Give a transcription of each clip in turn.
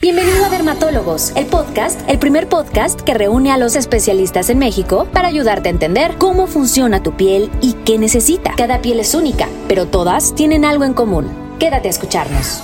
Bienvenido a Dermatólogos, el primer podcast que reúne a los especialistas en México para ayudarte a entender cómo funciona tu piel y qué necesita. Cada piel es única, pero todas tienen algo en común. Quédate a escucharnos.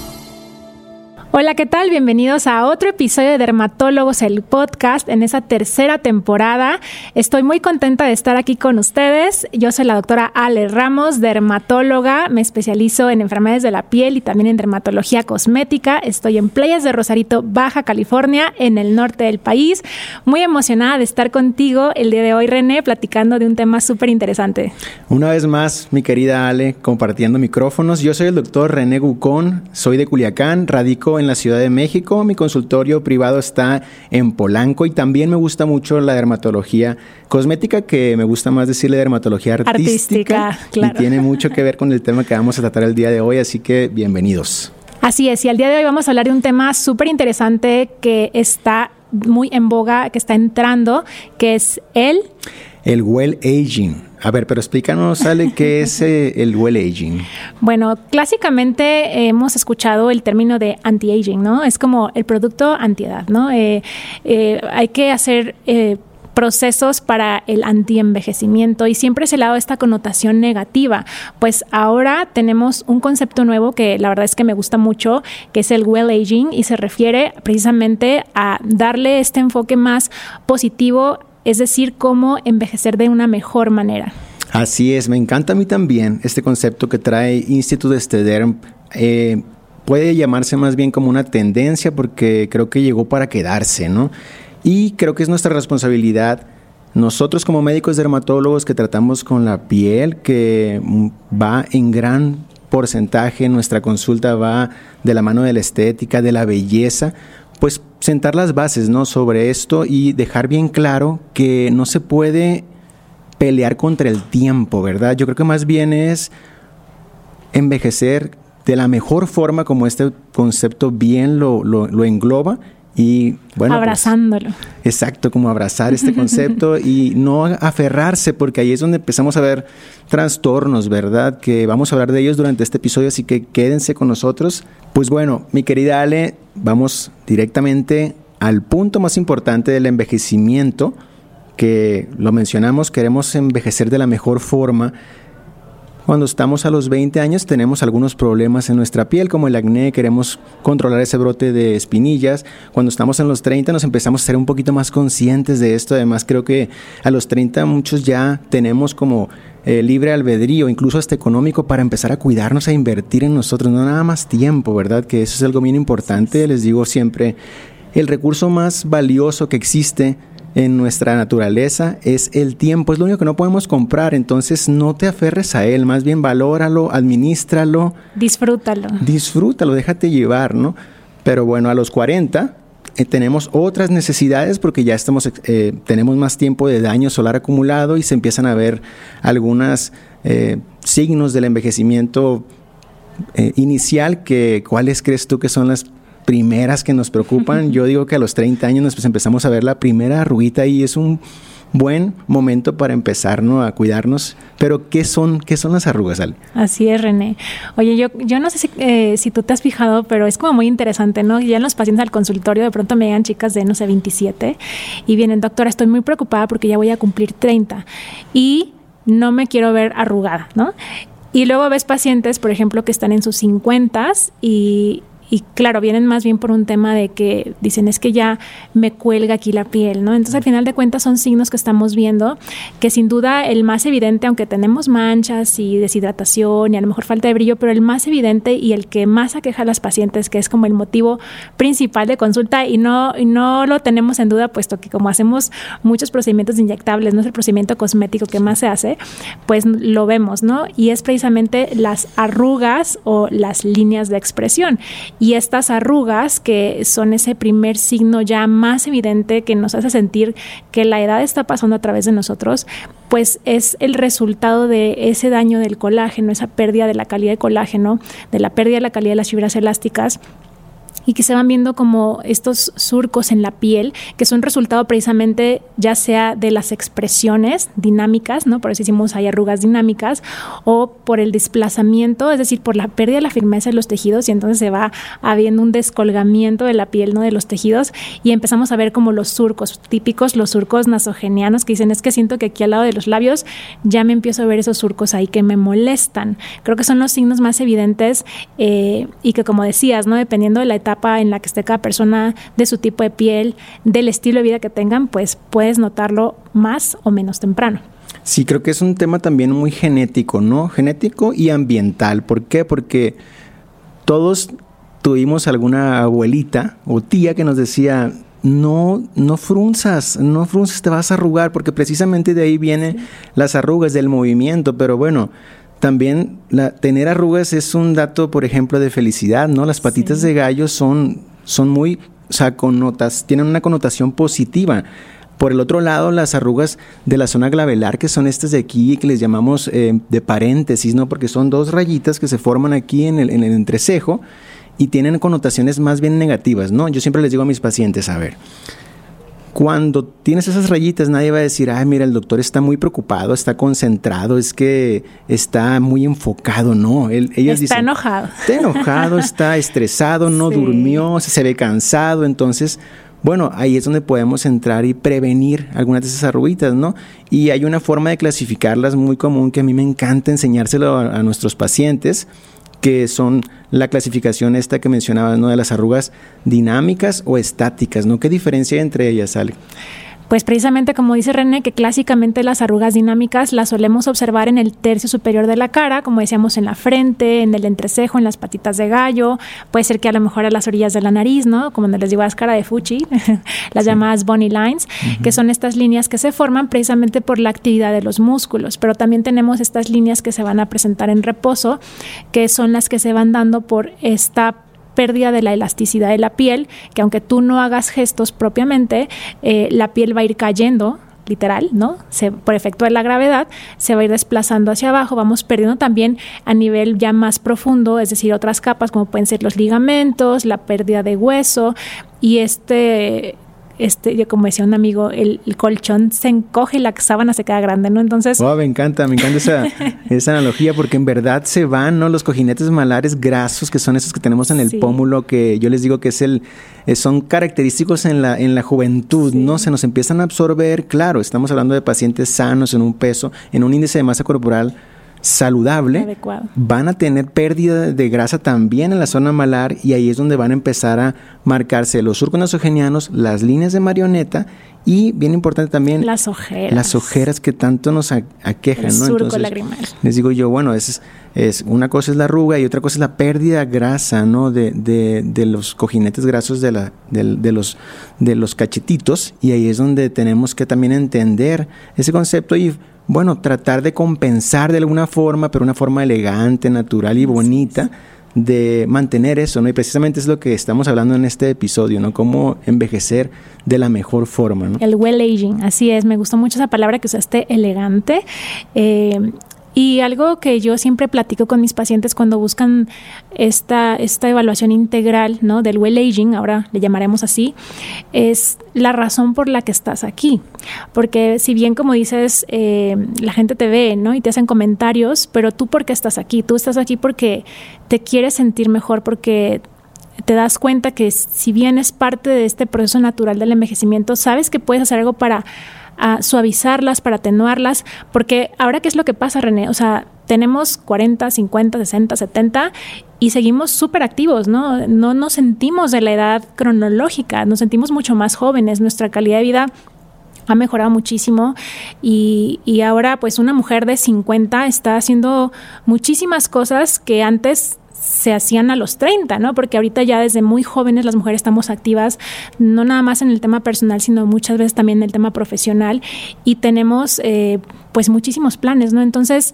Hola, ¿qué tal? Bienvenidos a otro episodio de Dermatólogos, el podcast, en esa tercera temporada. Estoy muy contenta de estar aquí con ustedes. Yo soy la doctora Ale Ramos, dermatóloga. Me especializo en enfermedades de la piel y también en dermatología cosmética. Estoy en Playas de Rosarito, Baja California, en el norte del país. Muy emocionada de estar contigo el día de hoy, René, platicando de un tema súper interesante. Una vez más, mi querida Ale, compartiendo micrófonos. Yo soy el doctor René Gucón, soy de Culiacán, radico en la Ciudad de México. Mi consultorio privado está en Polanco y también me gusta mucho la dermatología cosmética, que me gusta más decirle dermatología artística, claro. Y tiene mucho que ver con el tema que vamos a tratar el día de hoy, así que bienvenidos. Así es, y al día de hoy vamos a hablar de un tema súper interesante que está muy en boga, que está entrando, que es el well aging. A ver, pero explícanos, Ale, ¿qué es el well aging? Bueno, clásicamente hemos escuchado el término de anti-aging, ¿no? Es como el producto antiedad, ¿no? Hay que hacer procesos para el anti-envejecimiento y siempre se le ha dado esta connotación negativa. Pues ahora tenemos un concepto nuevo que la verdad es que me gusta mucho, que es el well aging, y se refiere precisamente a darle este enfoque más positivo, es decir, cómo envejecer de una mejor manera. Así es, me encanta a mí también este concepto que trae Institut Stederm. Puede llamarse más bien como una tendencia porque creo que llegó para quedarse, ¿no? Y creo que es nuestra responsabilidad, nosotros como médicos dermatólogos que tratamos con la piel, que va en gran porcentaje, nuestra consulta va de la mano de la estética, de la belleza, pues sentar las bases, ¿no?, sobre esto y dejar bien claro que no se puede pelear contra el tiempo, ¿verdad? Yo creo que más bien es envejecer de la mejor forma, como este concepto bien lo engloba, y bueno, abrazándolo. Pues, exacto, como abrazar este concepto y no aferrarse, porque ahí es donde empezamos a ver trastornos, ¿verdad? Que vamos a hablar de ellos durante este episodio, así que quédense con nosotros. Pues bueno, mi querida Ale, vamos directamente al punto más importante del envejecimiento, que lo mencionamos, queremos envejecer de la mejor forma. Cuando estamos a los 20 años tenemos algunos problemas en nuestra piel, como el acné, queremos controlar ese brote de espinillas. Cuando estamos en los 30 nos empezamos a ser un poquito más conscientes de esto. Además, creo que a los 30 muchos ya tenemos como libre albedrío, incluso hasta económico, para empezar a cuidarnos, a invertir en nosotros, no nada más tiempo, ¿verdad? Que eso es algo bien importante. Les digo siempre, el recurso más valioso que existe en nuestra naturaleza es el tiempo, es lo único que no podemos comprar, entonces no te aferres a él, más bien valóralo, administralo. Disfrútalo, déjate llevar, ¿no? Pero bueno, a los 40 tenemos otras necesidades porque ya tenemos más tiempo de daño solar acumulado y se empiezan a ver algunos signos del envejecimiento inicial. ¿Cuáles crees tú que son las primeras que nos preocupan? Yo digo que a los 30 años pues empezamos a ver la primera arruguita y es un buen momento para empezar, ¿no?, a cuidarnos. Pero ¿qué son las arrugas, Ale? Así es, René. Oye, yo no sé si tú te has fijado, pero es como muy interesante, ¿no? Ya en los pacientes al consultorio de pronto me llegan chicas de, 27 y vienen, doctora, estoy muy preocupada porque ya voy a cumplir 30 y no me quiero ver arrugada, ¿no? Y luego ves pacientes, por ejemplo, que están en sus 50s y claro, vienen más bien por un tema de que dicen, es que ya me cuelga aquí la piel, ¿no? Entonces, al final de cuentas, son signos que estamos viendo, que sin duda el más evidente, aunque tenemos manchas y deshidratación y a lo mejor falta de brillo, pero el más evidente y el que más aqueja a las pacientes, que es como el motivo principal de consulta, y no lo tenemos en duda, puesto que como hacemos muchos procedimientos inyectables, no es el procedimiento cosmético que más se hace, pues lo vemos, ¿no? Y es precisamente las arrugas o las líneas de expresión. Y estas arrugas, que son ese primer signo ya más evidente que nos hace sentir que la edad está pasando a través de nosotros, pues es el resultado de ese daño del colágeno, esa pérdida de la calidad de colágeno, de la pérdida de la calidad de las fibras elásticas, y que se van viendo como estos surcos en la piel, que son resultado precisamente ya sea de las expresiones dinámicas, ¿no? Por eso decimos hay arrugas dinámicas, o por el desplazamiento, es decir, por la pérdida de la firmeza de los tejidos, y entonces se va habiendo un descolgamiento de la piel, ¿no? De los tejidos, y empezamos a ver como los surcos típicos, los surcos nasogenianos, que dicen, es que siento que aquí al lado de los labios ya me empiezo a ver esos surcos ahí que me molestan. Creo que son los signos más evidentes y que, como decías, ¿no? Dependiendo de la etapa en la que esté cada persona, de su tipo de piel, del estilo de vida que tengan, pues puedes notarlo más o menos temprano. Sí, creo que es un tema también muy genético, ¿no? Genético y ambiental. ¿Por qué? Porque todos tuvimos alguna abuelita o tía que nos decía, no frunzas, te vas a arrugar, porque precisamente de ahí vienen las arrugas, del movimiento. Pero bueno, también tener arrugas es un dato, por ejemplo, de felicidad, ¿no? Las patitas de gallo son muy, o sea, tienen una connotación positiva. Por el otro lado, las arrugas de la zona glabelar, que son estas de aquí, que les llamamos de paréntesis, ¿no? Porque son dos rayitas que se forman aquí en el entrecejo y tienen connotaciones más bien negativas, ¿no? Yo siempre les digo a mis pacientes, a ver, cuando tienes esas rayitas, nadie va a decir, ay, mira, el doctor está muy preocupado, está concentrado, es que está muy enfocado. No, ellas dicen, enojado. Está enojado, está estresado, no durmió, se ve cansado. Entonces, bueno, ahí es donde podemos entrar y prevenir algunas de esas arruguitas, ¿no? Y hay una forma de clasificarlas muy común que a mí me encanta enseñárselo a nuestros pacientes, que son la clasificación esta que mencionabas, ¿no? De las arrugas dinámicas o estáticas, ¿no? ¿Qué diferencia hay entre ellas, Ale? Pues precisamente como dice René, que clásicamente las arrugas dinámicas las solemos observar en el tercio superior de la cara, como decíamos, en la frente, en el entrecejo, en las patitas de gallo, puede ser que a lo mejor a las orillas de la nariz, ¿no? Como les digo, cara de fuchi, las llamadas bunny lines, que son estas líneas que se forman precisamente por la actividad de los músculos, pero también tenemos estas líneas que se van a presentar en reposo, que son las que se van dando por esta pérdida de la elasticidad de la piel, que aunque tú no hagas gestos propiamente, la piel va a ir cayendo, literal, ¿no? Por efecto de la gravedad, se va a ir desplazando hacia abajo, vamos perdiendo también a nivel ya más profundo, es decir, otras capas como pueden ser los ligamentos, la pérdida de hueso, y yo como decía un amigo, el colchón se encoge y la sábana se queda grande, ¿no? Entonces... Oh, me encanta esa analogía, porque en verdad se van, ¿no? Los cojinetes malares grasos, que son esos que tenemos en el pómulo, que yo les digo que son característicos en la juventud, ¿no? Se nos empiezan a absorber, claro, estamos hablando de pacientes sanos, en un peso, en un índice de masa corporal saludable, adecuado. Van a tener pérdida de grasa también en la zona malar, y ahí es donde van a empezar a marcarse los surcos nasogenianos, las líneas de marioneta y, bien importante también, las ojeras. Las ojeras que tanto nos aquejan, el ¿no? surco Entonces, lagrimal. Les digo yo, bueno, es una cosa es la arruga y otra cosa es la pérdida de grasa, ¿no? De los cojinetes grasos de los cachetitos, y ahí es donde tenemos que también entender ese concepto y, bueno, tratar de compensar de alguna forma, pero una forma elegante, natural y bonita, de mantener eso, ¿no? Y precisamente es lo que estamos hablando en este episodio, ¿no? Cómo envejecer de la mejor forma, ¿no? El well aging, así es. Me gustó mucho esa palabra que usaste, elegante. Y algo que yo siempre platico con mis pacientes cuando buscan esta evaluación integral, ¿no? Del well aging, ahora le llamaremos así, es la razón por la que estás aquí. Porque si bien, como dices, la gente te ve, ¿no? Y te hacen comentarios, pero tú, ¿por qué estás aquí? Tú estás aquí porque te quieres sentir mejor, porque te das cuenta que si bien es parte de este proceso natural del envejecimiento, sabes que puedes hacer algo para suavizarlas, para atenuarlas, porque ahora, ¿qué es lo que pasa, René? O sea, tenemos 40, 50, 60, 70 y seguimos súper activos, ¿no? No nos sentimos de la edad cronológica, nos sentimos mucho más jóvenes, nuestra calidad de vida ha mejorado muchísimo y ahora pues una mujer de 50 está haciendo muchísimas cosas que antes se hacían a los 30, ¿no? Porque ahorita ya desde muy jóvenes las mujeres estamos activas, no nada más en el tema personal, sino muchas veces también en el tema profesional, y tenemos pues muchísimos planes, ¿no? Entonces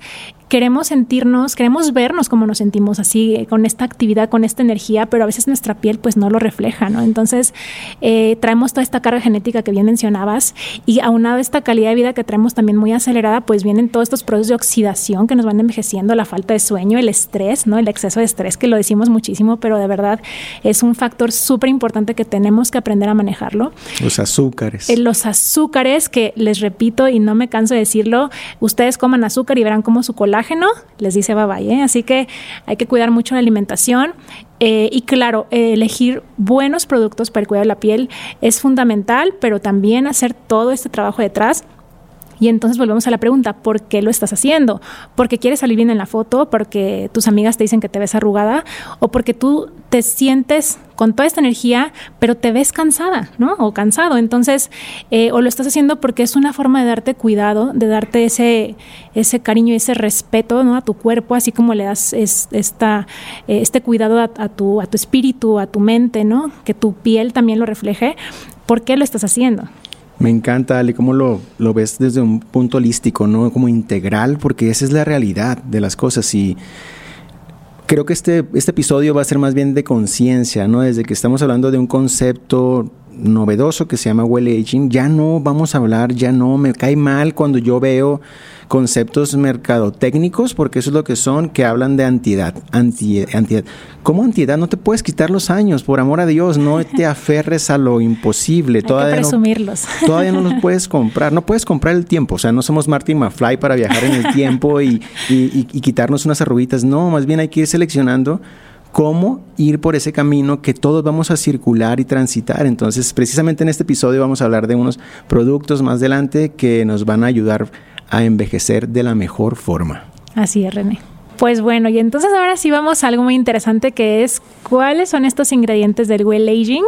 queremos vernos como nos sentimos, así, con esta actividad, con esta energía, pero a veces nuestra piel pues no lo refleja, ¿no? Entonces, traemos toda esta carga genética que bien mencionabas, y aunado a esta calidad de vida que traemos también muy acelerada, pues vienen todos estos procesos de oxidación que nos van envejeciendo, la falta de sueño, el estrés, ¿no? El exceso de estrés, que lo decimos muchísimo, pero de verdad es un factor súper importante que tenemos que aprender a manejarlo. Los azúcares. Los azúcares, que les repito y no me canso de decirlo, ustedes coman azúcar y verán cómo su colágeno les dice bye bye, ¿eh? Así que hay que cuidar mucho la alimentación. Y claro, elegir buenos productos para el cuidado de la piel es fundamental, pero también hacer todo este trabajo detrás. Y entonces volvemos a la pregunta, ¿por qué lo estás haciendo? ¿Porque quieres salir bien en la foto? ¿Porque tus amigas te dicen que te ves arrugada? ¿O porque tú te sientes con toda esta energía, pero te ves cansada, ¿no? O cansado. Entonces, o lo estás haciendo porque es una forma de darte cuidado, de darte ese cariño y ese respeto, ¿no? A tu cuerpo, así como le das este cuidado a tu espíritu, a tu mente, ¿no? Que tu piel también lo refleje. ¿Por qué lo estás haciendo? Me encanta, Ale, cómo lo ves desde un punto holístico, ¿no? Como integral, porque esa es la realidad de las cosas. Y creo que este episodio va a ser más bien de conciencia, ¿no? Desde que estamos hablando de un concepto novedoso que se llama well aging, ya no vamos a hablar, ya no me cae mal cuando yo veo conceptos mercadotécnicos, porque eso es lo que son, que hablan de antiedad. ¿Cómo antiedad? No te puedes quitar los años, por amor a Dios, no te aferres a lo imposible. Hay que presumirlos. Todavía no los puedes comprar, no puedes comprar el tiempo, o sea, no somos Marty McFly para viajar en el tiempo y quitarnos unas arruguitas, no, más bien hay que ir seleccionando cómo ir por ese camino que todos vamos a circular y transitar. Entonces, precisamente en este episodio vamos a hablar de unos productos más adelante que nos van a ayudar a envejecer de la mejor forma. Así es, René. Pues bueno, y entonces ahora sí vamos a algo muy interesante, que es cuáles son estos ingredientes del well aging.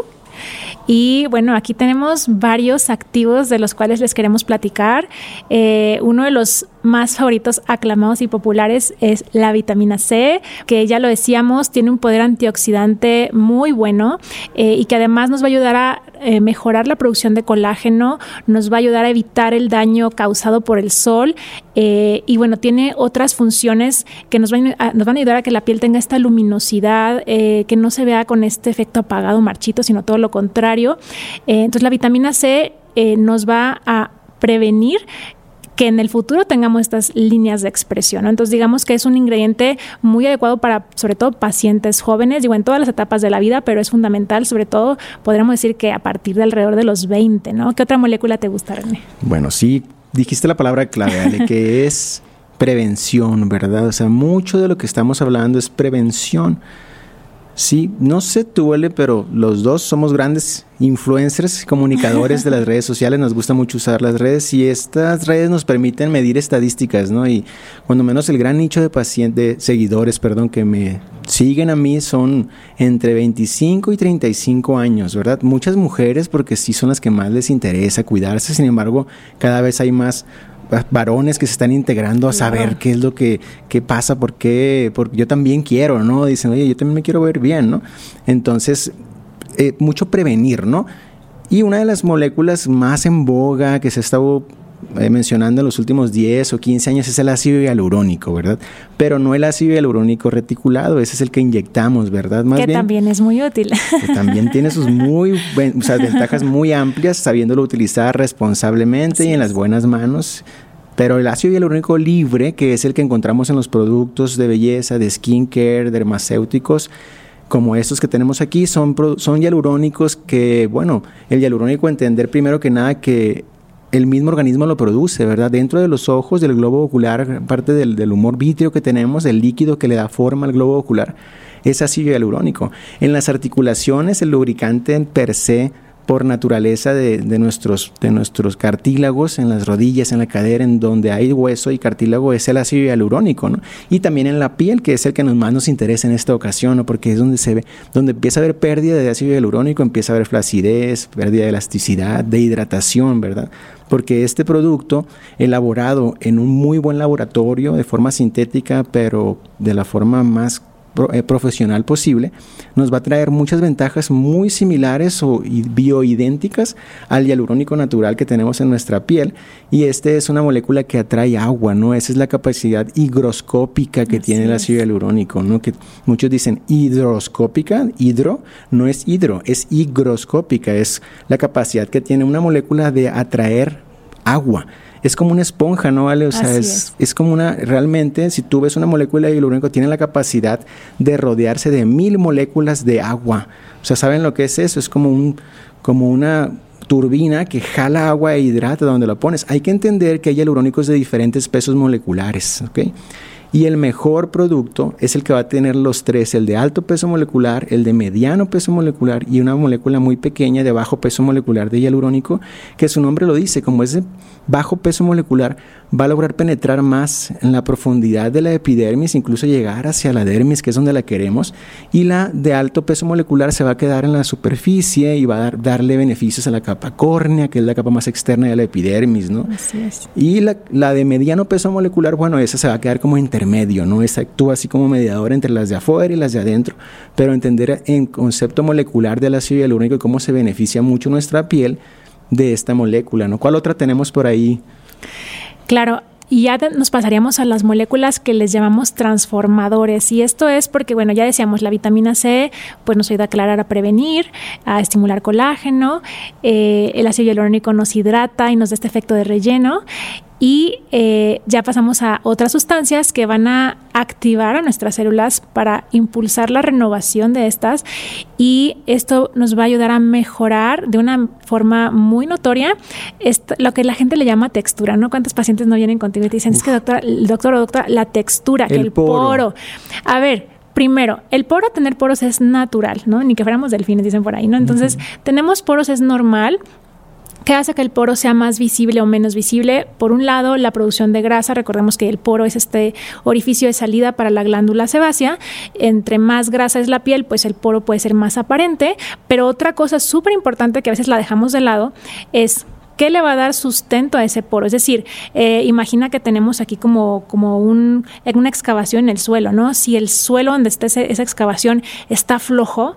Y bueno, aquí tenemos varios activos de los cuales les queremos platicar. Uno de los más favoritos, aclamados y populares, es la vitamina C, que ya lo decíamos, tiene un poder antioxidante muy bueno, y que además nos va a ayudar a mejorar la producción de colágeno, nos va a ayudar a evitar el daño causado por el sol, y bueno, tiene otras funciones que nos van a ayudar a que la piel tenga esta luminosidad, que no se vea con este efecto apagado, marchito, sino todo lo contrario. Entonces la vitamina C nos va a prevenir que en el futuro tengamos estas líneas de expresión, ¿no? Entonces digamos que es un ingrediente muy adecuado para, sobre todo, pacientes jóvenes, digo, en todas las etapas de la vida, pero es fundamental, sobre todo, podríamos decir que a partir de alrededor de los 20, ¿no? ¿Qué otra molécula te gusta, René? Bueno, sí, dijiste la palabra clave, Ale, que es prevención, ¿verdad? O sea, mucho de lo que estamos hablando es prevención. Sí, no sé tú, Ale, pero los dos somos grandes influencers, comunicadores de las redes sociales, nos gusta mucho usar las redes y estas redes nos permiten medir estadísticas, ¿no? Y cuando menos el gran nicho de seguidores, que me siguen a mí son entre 25 y 35 años, ¿verdad? Muchas mujeres, porque sí son las que más les interesa cuidarse, sin embargo, cada vez hay más varones que se están integrando a saber qué es lo que pasa, porque yo también quiero, ¿no? Dicen, oye, yo también me quiero ver bien, ¿no? Entonces, mucho prevenir, ¿no? Y una de las moléculas más en boga que se ha estado mencionando en los últimos 10 o 15 años es el ácido hialurónico, ¿verdad? Pero no el ácido hialurónico reticulado, ese es el que inyectamos, ¿verdad? Más bien, también es muy útil. Que también tiene sus ventajas muy amplias, sabiéndolo utilizar responsablemente y en las buenas manos. Pero el ácido hialurónico libre, que es el que encontramos en los productos de belleza, de skincare, dermacéuticos, como estos que tenemos aquí, son hialurónicos que, bueno, el hialurónico, entender primero que nada que el mismo organismo lo produce, ¿verdad? Dentro de los ojos, del globo ocular, parte del humor vítreo que tenemos, el líquido que le da forma al globo ocular, es ácido hialurónico. En las articulaciones, el lubricante per se, por naturaleza de nuestros cartílagos, en las rodillas, en la cadera, en donde hay hueso y cartílago, es el ácido hialurónico, ¿no? Y también en la piel, que es el que más nos interesa en esta ocasión, ¿no? Porque es donde empieza a haber pérdida de ácido hialurónico, empieza a haber flacidez, pérdida de elasticidad, de hidratación, ¿verdad? Porque este producto, elaborado en un muy buen laboratorio, de forma sintética, pero de la forma más profesional posible, nos va a traer muchas ventajas muy similares o bioidénticas al hialurónico natural que tenemos en nuestra piel, y es una molécula que atrae agua, ¿no? Esa es la capacidad higroscópica que tiene el ácido hialurónico, ¿no? Que muchos dicen hidroscópica, hidro, no es hidro, es higroscópica, es la capacidad que tiene una molécula de atraer agua. Es como una esponja, ¿no, Ale? O sea, es como realmente, si tú ves una molécula de hialurónico, tiene la capacidad de rodearse de 1000 moléculas de agua. O sea, ¿saben lo que es eso? Es como una turbina que jala agua e hidrata donde la pones. Hay que entender que hay hialurónicos de diferentes pesos moleculares, ¿ok? Y el mejor producto es el que va a tener los 3, el de alto peso molecular, el de mediano peso molecular y una molécula muy pequeña de bajo peso molecular de hialurónico, que su nombre lo dice, como es de bajo peso molecular, va a lograr penetrar más en la profundidad de la epidermis, incluso llegar hacia la dermis, que es donde la queremos, y la de alto peso molecular se va a quedar en la superficie y va a darle beneficios a la capa córnea, que es la capa más externa de la epidermis, ¿no? Así es. Y la de mediano peso molecular, bueno, esa se va a quedar como intermedio, ¿no? Esa actúa así como mediador entre las de afuera y las de adentro, pero entender en concepto molecular del ácido hialurónico y cómo se beneficia mucho nuestra piel de esta molécula, ¿no? ¿Cuál otra tenemos por ahí? Claro, y ya nos pasaríamos a las moléculas que les llamamos transformadores, y esto es porque, bueno, ya decíamos, la vitamina C pues nos ayuda a aclarar, a prevenir, a estimular colágeno, el ácido hialurónico nos hidrata y nos da este efecto de relleno, y ya pasamos a otras sustancias que van a activar a nuestras células para impulsar la renovación de estas, y esto nos va a ayudar a mejorar de una forma muy notoria lo que la gente le llama textura, ¿no? ¿Cuántos pacientes no vienen contigo y te dicen, es que doctora, la textura, que el poro? A ver, primero, el poro, tener poros es natural, ¿no? Ni que fuéramos delfines, dicen por ahí, ¿no? Entonces, tenemos poros, es normal. ¿Qué hace que el poro sea más visible o menos visible? Por un lado, la producción de grasa. Recordemos que el poro es este orificio de salida para la glándula sebácea. Entre más grasa es la piel, pues el poro puede ser más aparente. Pero otra cosa súper importante que a veces la dejamos de lado es ¿qué le va a dar sustento a ese poro? Es decir, imagina que tenemos aquí como una excavación en el suelo, ¿no? Si el suelo donde está esa excavación está floja,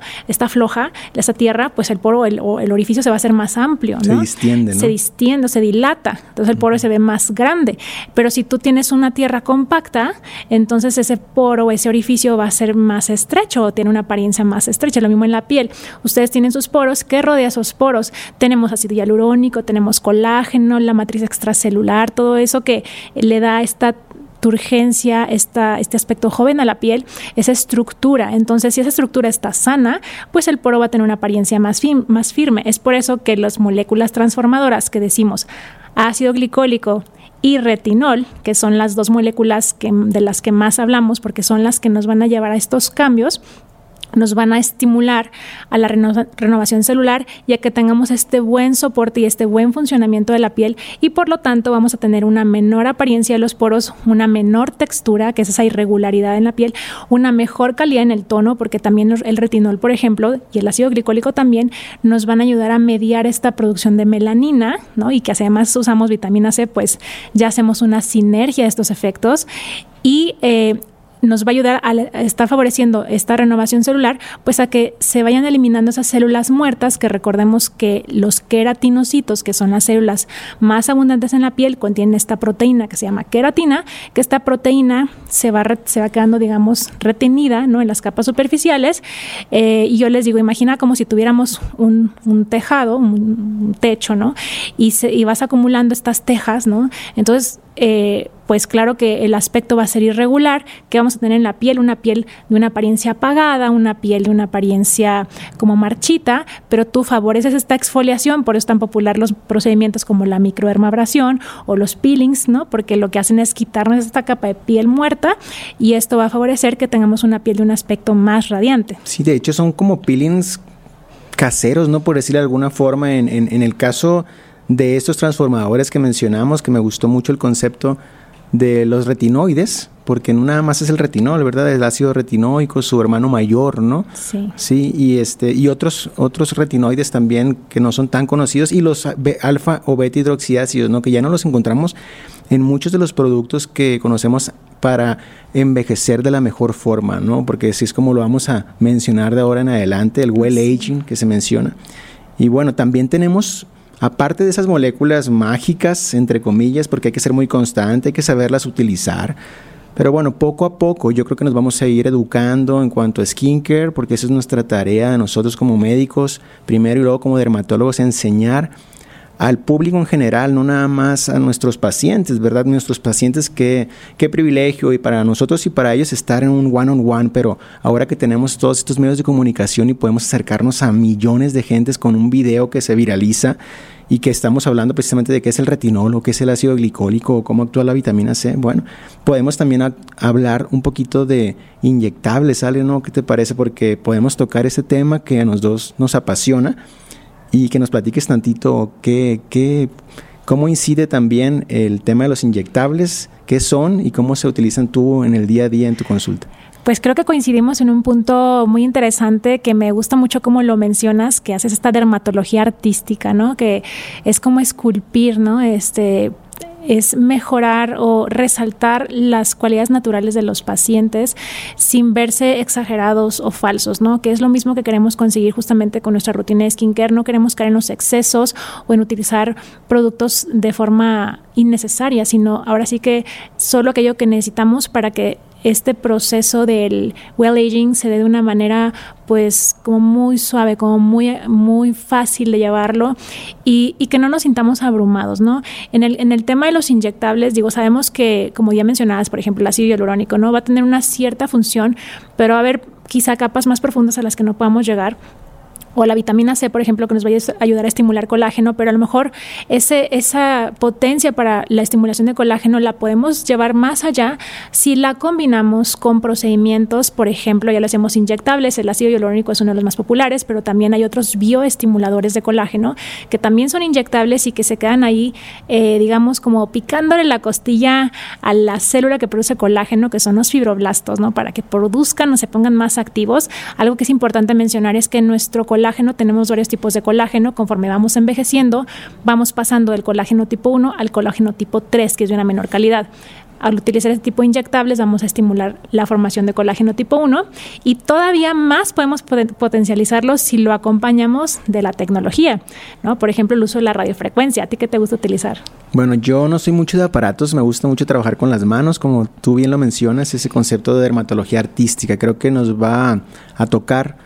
esa tierra, pues el poro o el orificio se va a hacer más amplio, ¿no? Se distiende, ¿no? Se distiende, se dilata. Entonces el poro se ve más grande. Pero si tú tienes una tierra compacta, entonces ese poro o ese orificio va a ser más estrecho o tiene una apariencia más estrecha. Lo mismo en la piel. Ustedes tienen sus poros. ¿Qué rodea esos poros? Tenemos ácido hialurónico, tenemos colágeno, la matriz extracelular, todo eso que le da esta turgencia, este aspecto joven a la piel, esa estructura. Entonces, si esa estructura está sana, pues el poro va a tener una apariencia más firme. Es por eso que las moléculas transformadoras que decimos ácido glicólico y retinol, que son las dos moléculas de las que más hablamos, porque son las que nos van a llevar a estos cambios, nos van a estimular a la renovación celular y a que tengamos este buen soporte y este buen funcionamiento de la piel, y por lo tanto vamos a tener una menor apariencia de los poros, una menor textura, que es esa irregularidad en la piel, una mejor calidad en el tono, porque también el retinol, por ejemplo, y el ácido glicólico también nos van a ayudar a mediar esta producción de melanina, ¿no? Y que además usamos vitamina C, pues ya hacemos una sinergia de estos efectos, y nos va a ayudar a estar favoreciendo esta renovación celular, pues a que se vayan eliminando esas células muertas, que recordemos que los queratinocitos, que son las células más abundantes en la piel, contienen esta proteína que se llama queratina, que esta proteína se va quedando, digamos, retenida, ¿no? En las capas superficiales, y yo les digo, imagina como si tuviéramos un tejado, un techo, ¿no? Y vas acumulando estas tejas, ¿no? Entonces, pues claro que el aspecto va a ser irregular, que vamos a tener en la piel, una piel de una apariencia apagada, una piel de una apariencia como marchita, pero tú favoreces esta exfoliación. Por eso es tan popular los procedimientos como la microdermabrasión o los peelings, ¿no? Porque lo que hacen es quitarnos esta capa de piel muerta, y esto va a favorecer que tengamos una piel de un aspecto más radiante. Sí, de hecho son como peelings caseros, ¿no? Por decirlo de alguna forma, en el caso de estos transformadores que mencionamos, que me gustó mucho el concepto de los retinoides, porque no nada más es el retinol, ¿verdad? El ácido retinoico, su hermano mayor, ¿no? Sí. Sí, y otros retinoides también que no son tan conocidos, y los alfa o beta hidroxiácidos, ¿no? Que ya no los encontramos en muchos de los productos que conocemos para envejecer de la mejor forma, ¿no? Porque así es como lo vamos a mencionar de ahora en adelante, el well aging que se menciona. Y bueno, también tenemos, aparte de esas moléculas mágicas, entre comillas, porque hay que ser muy constante, hay que saberlas utilizar. Pero bueno, poco a poco yo creo que nos vamos a ir educando en cuanto a skincare, porque esa es nuestra tarea de nosotros como médicos, primero y luego como dermatólogos, enseñar al público en general, no nada más a nuestros pacientes, ¿verdad? Nuestros pacientes, qué privilegio, y para nosotros y para ellos estar en un one-on-one, pero ahora que tenemos todos estos medios de comunicación y podemos acercarnos a millones de gentes con un video que se viraliza y que estamos hablando precisamente de qué es el retinol o qué es el ácido glicólico o cómo actúa la vitamina C, bueno, podemos también hablar un poquito de inyectables, Ale, ¿no? ¿Qué te parece? Porque podemos tocar ese tema que a los dos nos apasiona y que nos platiques tantito cómo incide también el tema de los inyectables, qué son y cómo se utilizan tú en el día a día en tu consulta. Pues creo que coincidimos en un punto muy interesante que me gusta mucho cómo lo mencionas, que haces esta dermatología artística, ¿no? Que es como esculpir, ¿no? Es mejorar o resaltar las cualidades naturales de los pacientes sin verse exagerados o falsos, ¿no? Que es lo mismo que queremos conseguir justamente con nuestra rutina de skincare. No queremos caer en los excesos o en utilizar productos de forma innecesaria, sino ahora sí que solo aquello que necesitamos para que este proceso del well aging se dé de una manera pues como muy suave, como muy fácil de llevarlo y que no nos sintamos abrumados, ¿no? En el tema de los inyectables, digo, sabemos que, como ya mencionabas, por ejemplo, el ácido hialurónico, ¿no? Va a tener una cierta función, pero va a haber quizá capas más profundas a las que no podamos llegar. O la vitamina C, por ejemplo, que nos va a ayudar a estimular colágeno, pero a lo mejor esa potencia para la estimulación de colágeno la podemos llevar más allá si la combinamos con procedimientos, por ejemplo, ya lo hacemos inyectables, el ácido hialurónico es uno de los más populares, pero también hay otros bioestimuladores de colágeno que también son inyectables y que se quedan ahí, digamos, como picándole la costilla a la célula que produce colágeno, que son los fibroblastos, ¿no? Para que produzcan o se pongan más activos. Algo que es importante mencionar es que nuestro colágeno, tenemos varios tipos de colágeno. Conforme vamos envejeciendo, vamos pasando del colágeno tipo 1 al colágeno tipo 3, que es de una menor calidad. Al utilizar este tipo de inyectables vamos a estimular la formación de colágeno tipo 1 y todavía más podemos potencializarlo si lo acompañamos de la tecnología, ¿no? Por ejemplo, el uso de la radiofrecuencia. ¿A ti qué te gusta utilizar? Bueno, yo no soy mucho de aparatos, me gusta mucho trabajar con las manos, como tú bien lo mencionas, ese concepto de dermatología artística. Creo que nos va a tocar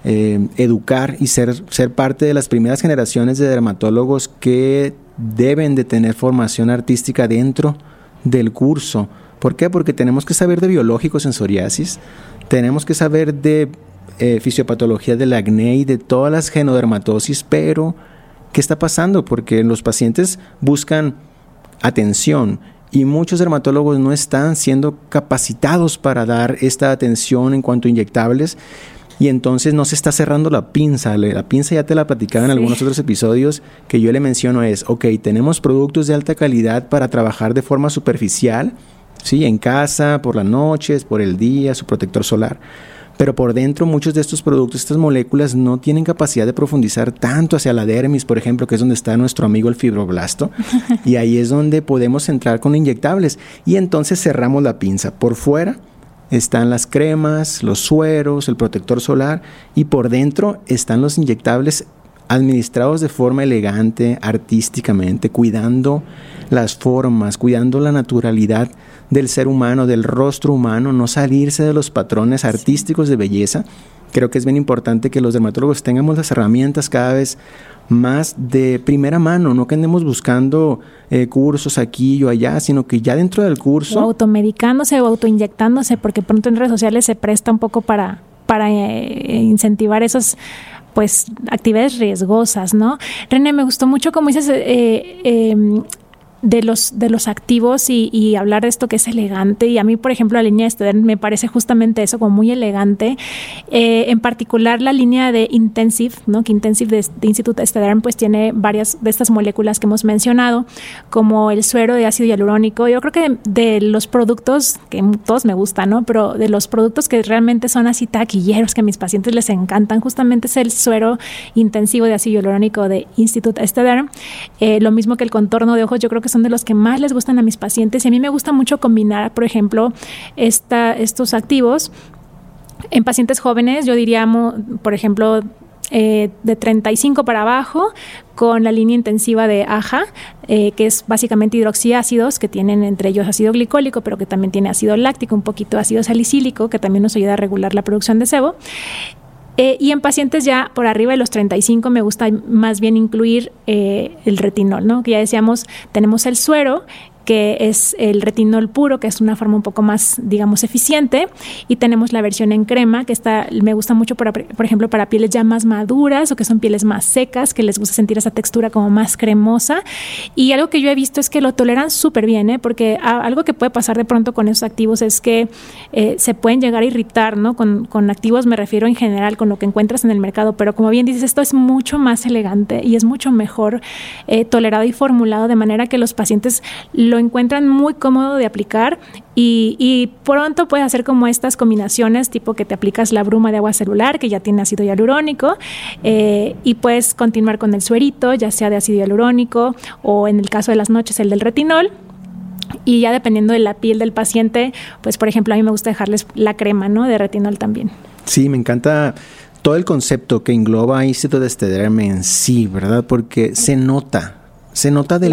educar y ser parte de las primeras generaciones de dermatólogos que deben de tener formación artística dentro del curso. ¿Por qué? Porque tenemos que saber de biológicos en psoriasis, tenemos que saber de fisiopatología del acné y de todas las genodermatosis, pero ¿qué está pasando? Porque los pacientes buscan atención y muchos dermatólogos no están siendo capacitados para dar esta atención en cuanto a inyectables. Y entonces no se está cerrando la pinza. La pinza ya te la platicaba en algunos otros episodios que yo le menciono es, tenemos productos de alta calidad para trabajar de forma superficial, ¿sí? En casa, por las noches, por el día, su protector solar. Pero por dentro muchos de estos productos, estas moléculas no tienen capacidad de profundizar tanto hacia la dermis, por ejemplo, que es donde está nuestro amigo el fibroblasto. Y ahí es donde podemos entrar con inyectables. Y entonces cerramos la pinza. Por fuera están las cremas, los sueros, el protector solar y por dentro están los inyectables administrados de forma elegante, artísticamente, cuidando las formas, cuidando la naturalidad del ser humano, del rostro humano, no salirse de los patrones artísticos de belleza. Creo que es bien importante que los dermatólogos tengamos las herramientas cada vez más de primera mano, no que andemos buscando cursos aquí o allá, sino que ya dentro del curso... O automedicándose o autoinyectándose, porque pronto en redes sociales se presta un poco para incentivar esas pues actividades riesgosas, ¿no? René, me gustó mucho como dices de los activos y hablar de esto que es elegante, y a mí, por ejemplo, la línea de Estederm me parece justamente eso, como muy elegante, en particular la línea de Intensive, ¿no? Que Intensive de Instituto Estederm pues tiene varias de estas moléculas que hemos mencionado, como el suero de ácido hialurónico. Yo creo que de los productos, que todos me gustan, ¿no? Pero de los productos que realmente son así taquilleros, que a mis pacientes les encantan, justamente es el suero intensivo de ácido hialurónico de Instituto Estederm. Lo mismo que el contorno de ojos, yo creo que que son de los que más les gustan a mis pacientes. Y a mí me gusta mucho combinar, por ejemplo, estos activos en pacientes jóvenes. Yo diría, por ejemplo, de 35 para abajo, con la línea intensiva de AHA, que es básicamente hidroxiácidos que tienen entre ellos ácido glicólico, pero que también tiene ácido láctico, un poquito ácido salicílico, que también nos ayuda a regular la producción de sebo. Y en pacientes ya por arriba de los 35 me gusta más bien incluir el retinol, ¿no? Que ya decíamos, tenemos el suero, que es el retinol puro, que es una forma un poco más, digamos, eficiente, y tenemos la versión en crema, que me gusta mucho, por ejemplo, para pieles ya más maduras o que son pieles más secas, que les gusta sentir esa textura como más cremosa. Y algo que yo he visto es que lo toleran súper bien, porque algo que puede pasar de pronto con esos activos es que se pueden llegar a irritar, ¿no? Con activos me refiero en general, con lo que encuentras en el mercado, pero como bien dices, esto es mucho más elegante y es mucho mejor tolerado y formulado, de manera que los pacientes lo encuentran muy cómodo de aplicar y pronto puedes hacer como estas combinaciones, tipo que te aplicas la bruma de agua celular, que ya tiene ácido hialurónico, y puedes continuar con el suerito, ya sea de ácido hialurónico o en el caso de las noches el del retinol. Y ya dependiendo de la piel del paciente, pues por ejemplo a mí me gusta dejarles la crema, ¿no? De retinol también. Sí, me encanta todo el concepto que engloba Instituto de Esthederm en sí, ¿verdad? Porque se nota de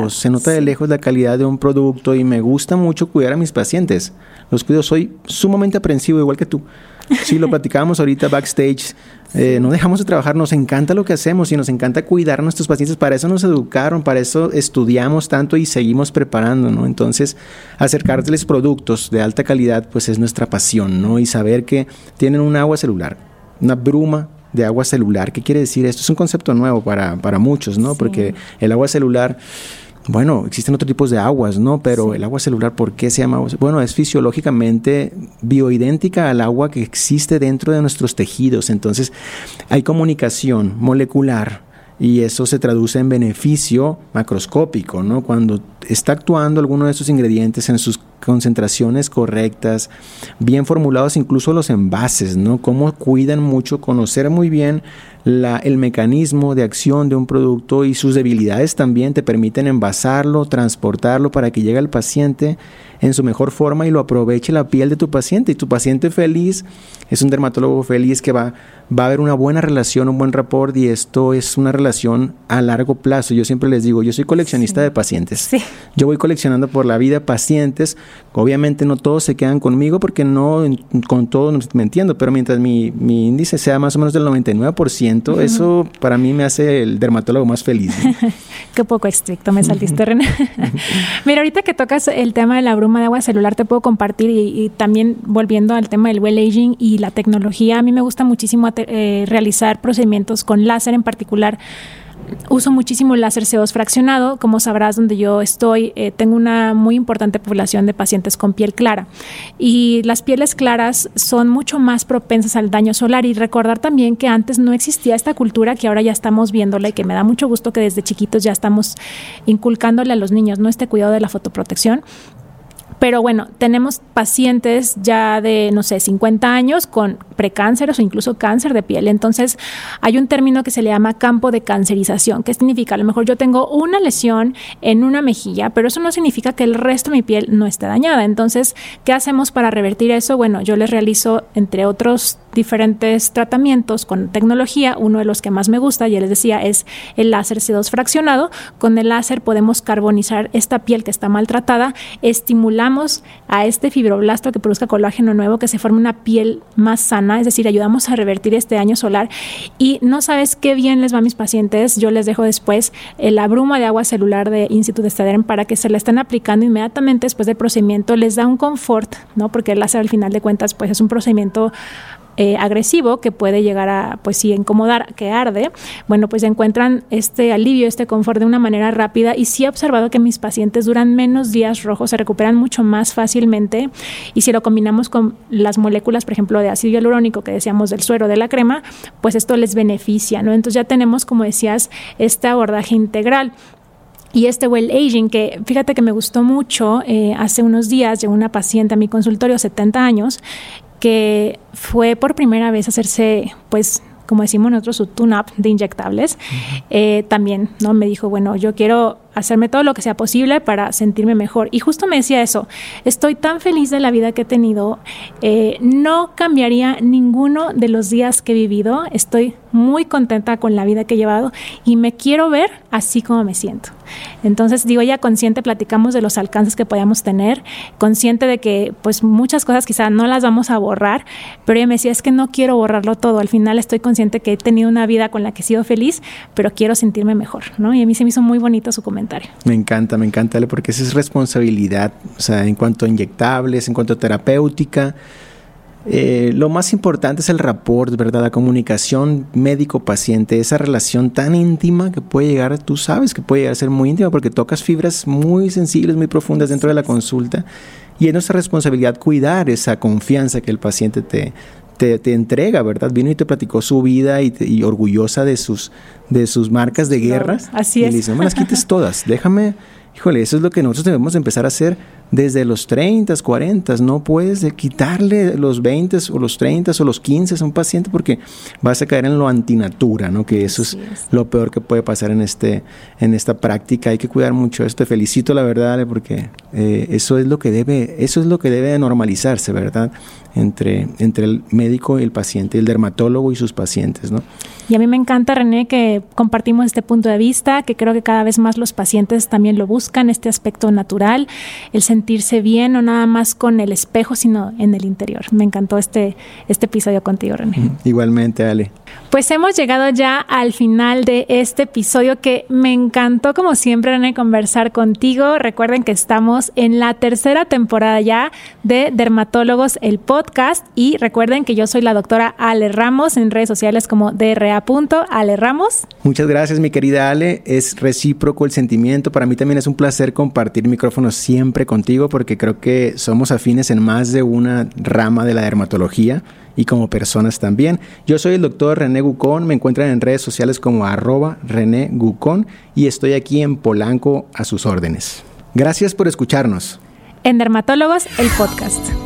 lejos la calidad de un producto, y me gusta mucho cuidar a mis pacientes. Los cuido, soy sumamente aprensivo, igual que tú. Sí, lo platicábamos ahorita backstage. No dejamos de trabajar, nos encanta lo que hacemos y nos encanta cuidar a nuestros pacientes. Para eso nos educaron, para eso estudiamos tanto y seguimos preparando, ¿no? Entonces, acercarles productos de alta calidad, pues es nuestra pasión, ¿no? Y saber que tienen un agua celular, una bruma de agua celular. ¿Qué quiere decir esto? Es un concepto nuevo para muchos, ¿no? Sí. Porque el agua celular, bueno, existen otros tipos de aguas, ¿no? Pero sí, el agua celular, ¿por qué se llama agua? Bueno, es fisiológicamente bioidéntica al agua que existe dentro de nuestros tejidos. Entonces, hay comunicación molecular y eso se traduce en beneficio macroscópico, ¿no? Cuando está actuando alguno de esos ingredientes en sus concentraciones correctas, bien formulados, incluso los envases, ¿no? Cómo cuidan mucho, conocer muy bien el mecanismo de acción de un producto, y sus debilidades también te permiten envasarlo, transportarlo para que llegue al paciente en su mejor forma y lo aproveche la piel de tu paciente. Y tu paciente feliz es un dermatólogo feliz, que va a haber una buena relación, un buen rapport, y esto es una relación a largo plazo. Yo siempre les digo, yo soy coleccionista de pacientes. Sí. Yo voy coleccionando por la vida pacientes. Obviamente no todos se quedan conmigo, porque no con todos me entiendo, pero mientras mi índice sea más o menos del 99%, eso para mí me hace el dermatólogo más feliz, ¿no? Qué poco estricto me saltiste, René. Mira, ahorita que tocas el tema de la bruma de agua celular, te puedo compartir, y también volviendo al tema del well aging y la tecnología, a mí me gusta muchísimo realizar procedimientos con láser. En particular, uso muchísimo el láser CO2 fraccionado. Como sabrás, donde yo estoy, tengo una muy importante población de pacientes con piel clara, y las pieles claras son mucho más propensas al daño solar. Y recordar también que antes no existía esta cultura, que ahora ya estamos viéndola, y que me da mucho gusto que desde chiquitos ya estamos inculcándole a los niños, ¿no?, este cuidado de la fotoprotección. Pero bueno, tenemos pacientes ya de, 50 años con precánceres o incluso cáncer de piel. Entonces, hay un término que se le llama campo de cancerización. ¿Qué significa? A lo mejor yo tengo una lesión en una mejilla, pero eso no significa que el resto de mi piel no esté dañada. Entonces, ¿qué hacemos para revertir eso? Bueno, yo les realizo, entre otros diferentes tratamientos con tecnología. Uno de los que más me gusta, ya les decía, es el láser CO2 fraccionado. Con el láser podemos carbonizar esta piel que está maltratada, estimulamos a este fibroblasto que produzca colágeno nuevo, que se forme una piel más sana, es decir, ayudamos a revertir este daño solar. Y no sabes qué bien les va a mis pacientes. Yo les dejo después la bruma de agua celular de Instituto de Esthederm para que se la estén aplicando inmediatamente después del procedimiento. Les da un confort, ¿no? Porque el láser, al final de cuentas, pues es un procedimiento agresivo que puede llegar a, pues sí, incomodar, que arde. Bueno, pues encuentran este alivio, este confort de una manera rápida, y sí he observado que mis pacientes duran menos días rojos, se recuperan mucho más fácilmente. Y si lo combinamos con las moléculas, por ejemplo, de ácido hialurónico que decíamos del suero, de la crema, pues esto les beneficia, ¿no? Entonces ya tenemos, como decías, este abordaje integral. Y este well aging, que fíjate que me gustó mucho, hace unos días llegó una paciente a mi consultorio, 70 años, que fue por primera vez a hacerse, pues, como decimos nosotros, su tune-up de inyectables. También, ¿no? Me dijo, bueno, yo quiero hacerme todo lo que sea posible para sentirme mejor. Y justo me decía eso, estoy tan feliz de la vida que he tenido, no cambiaría ninguno de los días que he vivido, estoy muy contenta con la vida que he llevado y me quiero ver así como me siento. Entonces, digo, ya consciente, platicamos de los alcances que podíamos tener, consciente de que pues muchas cosas quizá no las vamos a borrar, pero ella me decía, es que no quiero borrarlo todo, al final estoy consciente que he tenido una vida con la que he sido feliz, pero quiero sentirme mejor, ¿no? Y a mí se me hizo muy bonito su comentario. Me encanta, Ale, porque esa es responsabilidad, o sea, en cuanto a inyectables, en cuanto a terapéutica. Lo más importante es el rapport, ¿verdad? La comunicación médico-paciente, esa relación tan íntima que puede llegar, tú sabes que puede llegar a ser muy íntima porque tocas fibras muy sensibles, muy profundas dentro de la consulta, y es nuestra responsabilidad cuidar esa confianza que el paciente te entrega, ¿verdad? Vino y te platicó su vida y orgullosa de sus marcas de guerra. Así es. Y le dice, no me las quites todas, déjame. Híjole, eso es lo que nosotros debemos empezar a hacer desde los 30, 40. No puedes quitarle los 20 o los 30 o los 15 a un paciente porque vas a caer en lo antinatura, ¿no? Que eso es lo peor que puede pasar en esta práctica. Hay que cuidar mucho esto. Te felicito, la verdad, Ale, porque eso es lo que debe normalizarse, ¿verdad? Entre el médico y el paciente, el dermatólogo y sus pacientes, ¿no? Y a mí me encanta, René, que compartimos este punto de vista, que creo que cada vez más los pacientes también lo buscan, este aspecto natural, el sentirse bien, no nada más con el espejo, sino en el interior. Me encantó este episodio contigo, René. Igualmente, Ale. Pues hemos llegado ya al final de este episodio que me encantó, como siempre, René, conversar contigo. Recuerden que estamos en la 3ª temporada ya de Dermatólogos, el podcast, y recuerden que yo soy la doctora Ale Ramos, en redes sociales como dra.Ale Ramos. Muchas gracias, mi querida Ale. Es recíproco el sentimiento. Para mí también es un placer compartir micrófonos siempre contigo porque creo que somos afines en más de una rama de la dermatología y como personas también. Yo soy el doctor René Gucón, me encuentran en redes sociales como @René Gucón y estoy aquí en Polanco a sus órdenes. Gracias por escucharnos. En Dermatólogos, el podcast.